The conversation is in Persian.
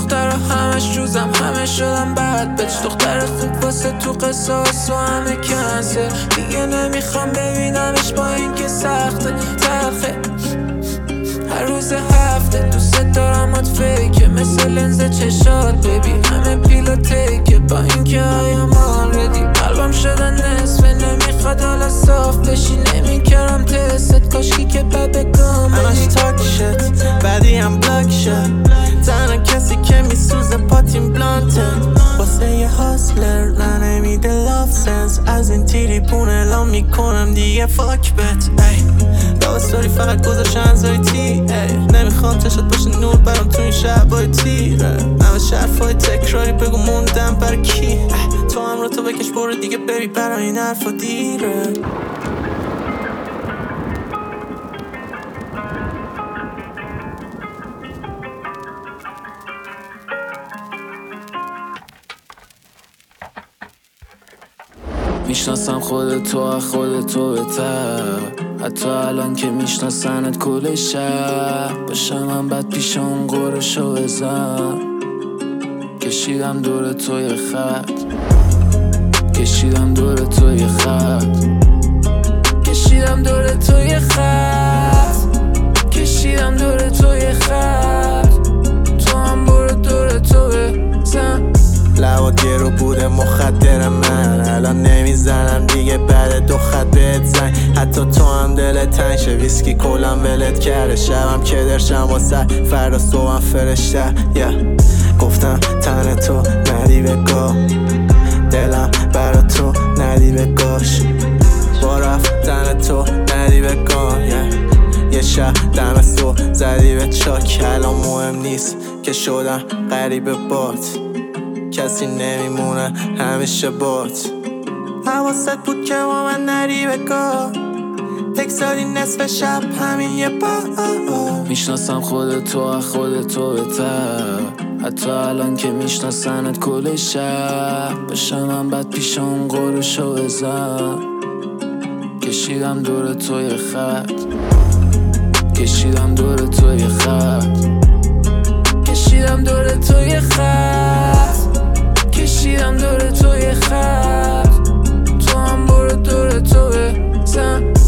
دختر همش جوزم، همه شدم بد بچ. دختر خوب واسه تو قصاص و همه کنسل. دیگه نمیخوام ببینمش با اینکه سخته تلخه. هر روز هفته دوست دارم ات فیکه، مثل لنز چشات ببی همه پیلا تیکه. با اینکه آیم آردی قلبم شده نصفه، نمیخواد حالا صاف بشی. نمیکرم تست کاشکی که ببگام همش تاک شد بعدی هم بلاک شد. تنها کسی که میسوزه پاتیم بلانته واسه یه هاسلر نمیده لاف سنس. از این تیری پون اعلام میکنم دیگه فاک بت. لاب ستوری فقط گذاشت انزای تی. نمیخوام چشت باشه نور برام تو این شبای تیره. همه شرفای تکراری بگو موندم بر کی. تو هم رو تو بکش برو دیگه ببی برای این حرفا دیره. میشناسم خودتو بهتر، حتی الان که میشناسنت کل شهر. باشم من بد پیش اون قرشو بزن. کشیدم دور تو یه خط، کشیدم دور تو یه خط، کشیدم دور تو یه خط، کشیدم دور تو یه خط. تو هم برو دور تو بزن. لبات گرو بوده مخدر من، الان نمیزنم دیگه بعد 2 خط بهت زنگ. حتی تو هم دلت تنگ شه، ویسکی کلم ولت کرده. شبم که درشم واسه فردا صبحم فرشته. گفتم تن تو ندی بگاه، دلم برا تو ندی بگاش. با رفتن تو ندی بگاه. یه شب دم تو زدی به چاک. الان مهم نیست که شدم غریب بات، کسی نمیمونه همیشه بات. حواست بود که با من نری بگاه، تکساری نصف شب همین یه بار. میشناسم خودتو بهتر، حتی الان که میشناسنت کل شهر. باشم من بد پیش اون قرشو بزن. کشیدم دور تو یه خط، کشیدم دور تو یه خط، کشیدم دور تو یه خط، کشیدم دور تو یه خط. تو هم برو دور تو بزن.